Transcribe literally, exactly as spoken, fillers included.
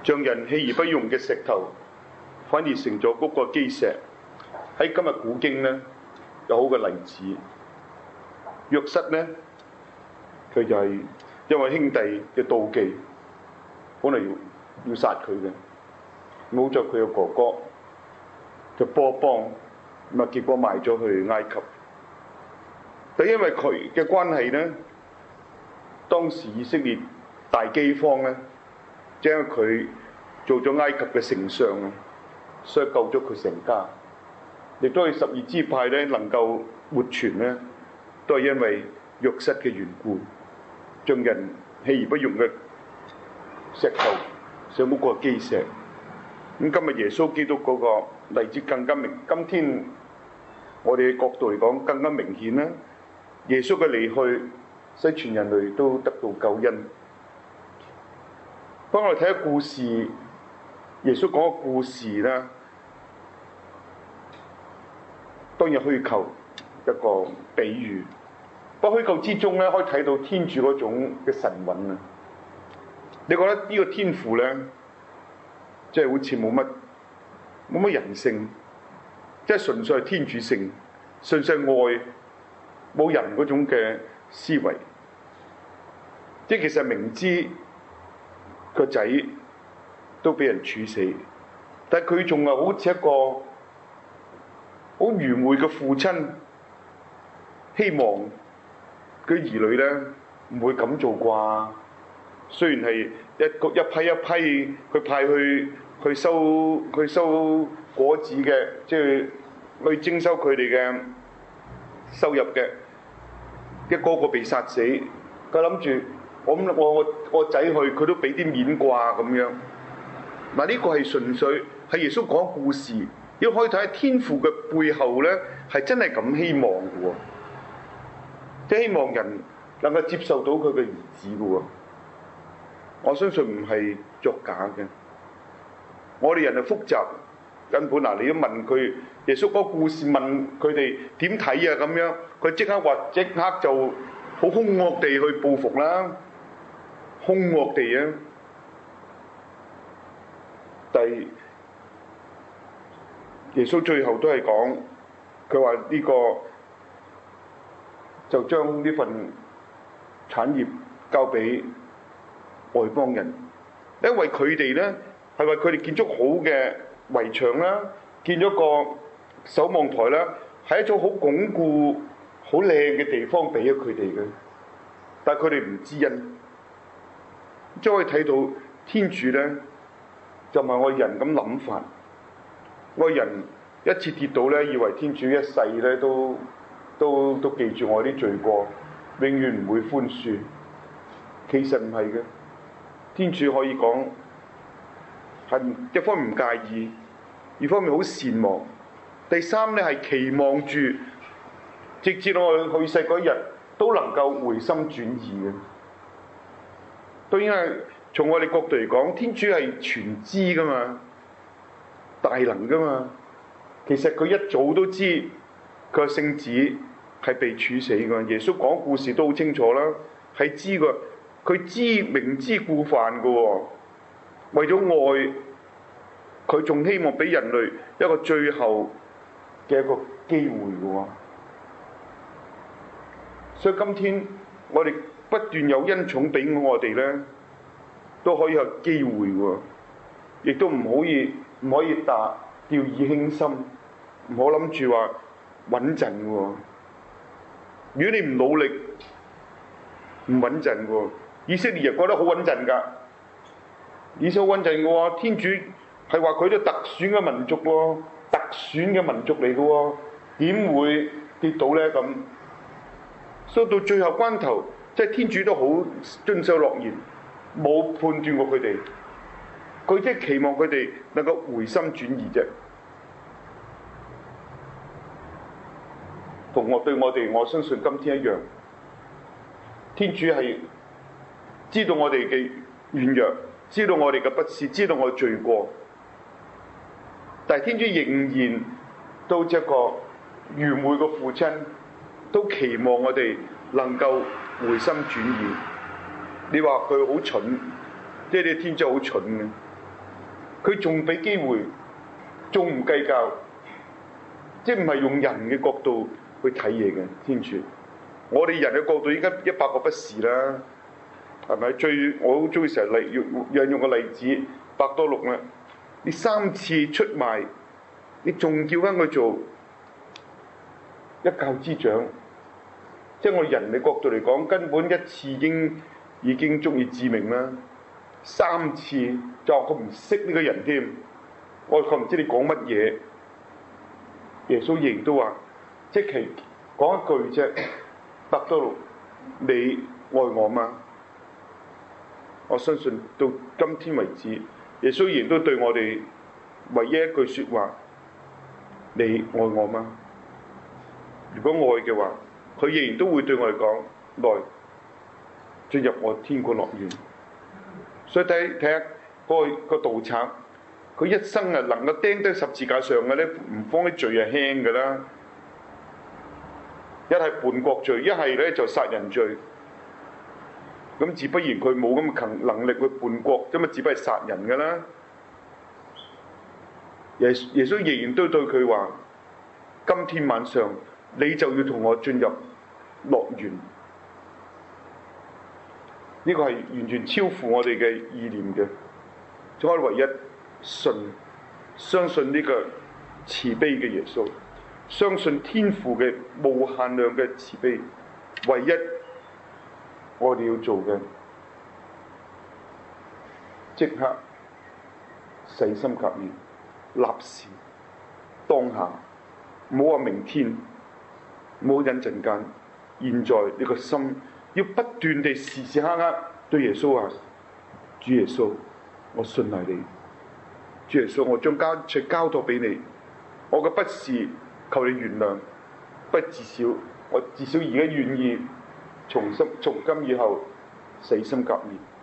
像人棄而不用嘅石頭，反而成咗嗰個基石。喺今日古經呢，有好嘅例子。約瑟呢，佢就係因為兄弟嘅妒忌，本嚟要要殺佢嘅，冇咗佢嘅哥哥就波幫，咁啊結果賣咗去埃及。但因為佢嘅關係呢，當時以色列大饑荒呢，將佢做咗埃及嘅丞相啊，所以救咗佢成家。亦都係十二支派咧能夠活存咧，都係因為約瑟嘅緣故，將人棄而不用嘅石頭上嗰個基石。咁今日耶穌基督嗰個例子更加明，今天我哋嘅角度嚟講更加明顯啦。耶穌嘅離去，使全人類都得到救恩。當我哋睇下故事，耶穌講個故事啦，當然虛構一個比喻，不過虛構之中咧，可以睇到天主嗰種嘅神韻啊！你覺得呢個天父咧，即係好似冇乜冇乜人性，即係純粹係天主性，純粹愛，冇人嗰種嘅思維。即係其實明知個仔都俾人處死，但係佢仲係好似一個好愚昧嘅父親，希望佢兒女咧唔會咁做啩。雖然係一個一批一批佢派去去收去收果子嘅，即係去徵收佢哋嘅收入嘅，一個個被殺死。佢諗住我我我我仔去，佢都俾啲面啩咁樣。嗱，呢個係純粹係耶穌講故事。要可以睇下天父嘅背後咧，係真係咁希望嘅喎，即係希望人能夠接受到佢嘅兒子嘅喎。我相信唔係作假嘅。我哋人係複雜，根本嗱，你都問佢耶穌嗰個故事，問佢哋點睇啊咁樣，佢即刻話即刻就好兇惡地去報復啦，兇惡地啊！第耶穌最後都係講，佢話呢個就將呢份產業交俾外邦人，因為佢哋咧係為佢哋建築好嘅圍牆啦，建咗個守望台啦，係一種好鞏固、好靚嘅地方俾咗佢哋嘅。但係佢哋唔知恩，即係可以睇到天主咧就唔係我人咁諗法。我人一次跌倒咧，以為天主一世咧都都都記住我啲罪過，永遠唔會寬恕。其實唔係嘅，天主可以講係一方面唔介意，二方面好善忘。第三咧係期望住，直至我去世嗰日都能夠回心轉意嘅。當然係從我哋角度嚟講，天主係全知噶嘛。大能噶嘛，其實佢一早都知佢個聖子係被處死噶。耶穌講故事都好清楚啦，係知噶，佢知明知故犯噶喎。為咗愛，佢仲希望俾人類一個最後嘅一個機會噶喎。所以今天我哋不斷有恩寵俾我哋咧，都可以有機會喎，亦都唔可以。唔可以打掉以輕心，唔好諗住話穩陣喎。如果你唔努力，唔穩陣喎。以色列人覺得好穩陣㗎，以色列穩陣嘅喎。天主係話佢哋特選嘅民族喎，特選嘅民族嚟嘅喎，點會跌倒咧咁？所以到最後關頭，即係天主都好遵守諾言，冇判斷過佢哋。佢即係期望佢哋能夠回心轉意啫，同我對我哋，我相信今天一樣。天主係知道我哋嘅軟弱，知道我哋嘅不是，知道我哋罪過，但係天主仍然都一個愚昧嘅父親，都期望我哋能夠回心轉意。你話佢好蠢，即係你天主好蠢嘅。 佢仲俾機會，仲唔計較，即係唔係用人嘅角度去睇嘢嘅天主。我哋人嘅角度應該一百個不是啦，係咪？最我好中意成日例用引用個例子，伯多祿啦，你三次出賣，你仲叫翻佢做一教之長？即係我人嘅角度嚟講，根本一次已經已經足以致命啦。三次就話佢唔識呢個人添，我佢唔知你講乜嘢。耶穌仍然都話，即係講一句啫，伯多祿，你愛我嗎？我相信到今天為止，耶穌仍然都對我哋唯一一句説話：你愛我嗎？如果愛嘅話，佢仍然都會對我哋講：來進入我天國樂園。所以睇睇下嗰個個盜賊，佢一生啊能夠釘喺十字架上嘅咧，唔方啲罪係輕嘅啦。一係叛國罪，一係咧就殺人罪。咁自不然佢冇咁嘅能力去叛國，咁啊自不係殺人嘅啦。耶耶穌仍然都對佢話：今天晚上你就要同我進入樂園。呢個係完全超乎我哋嘅意念嘅，只可以唯一信相信呢個慈悲嘅耶穌，相信天父嘅無限量嘅慈悲。唯一我哋要做嘅，即刻洗心革面，立時當下，唔好話明天，唔好忍陣間，現在你個心要不斷地時時刻刻對耶穌話：主耶穌，我信賴你。主耶穌，我將交出交託俾你。我嘅不是求你原諒，不至少我至少而家願意從心從今以後洗心革面。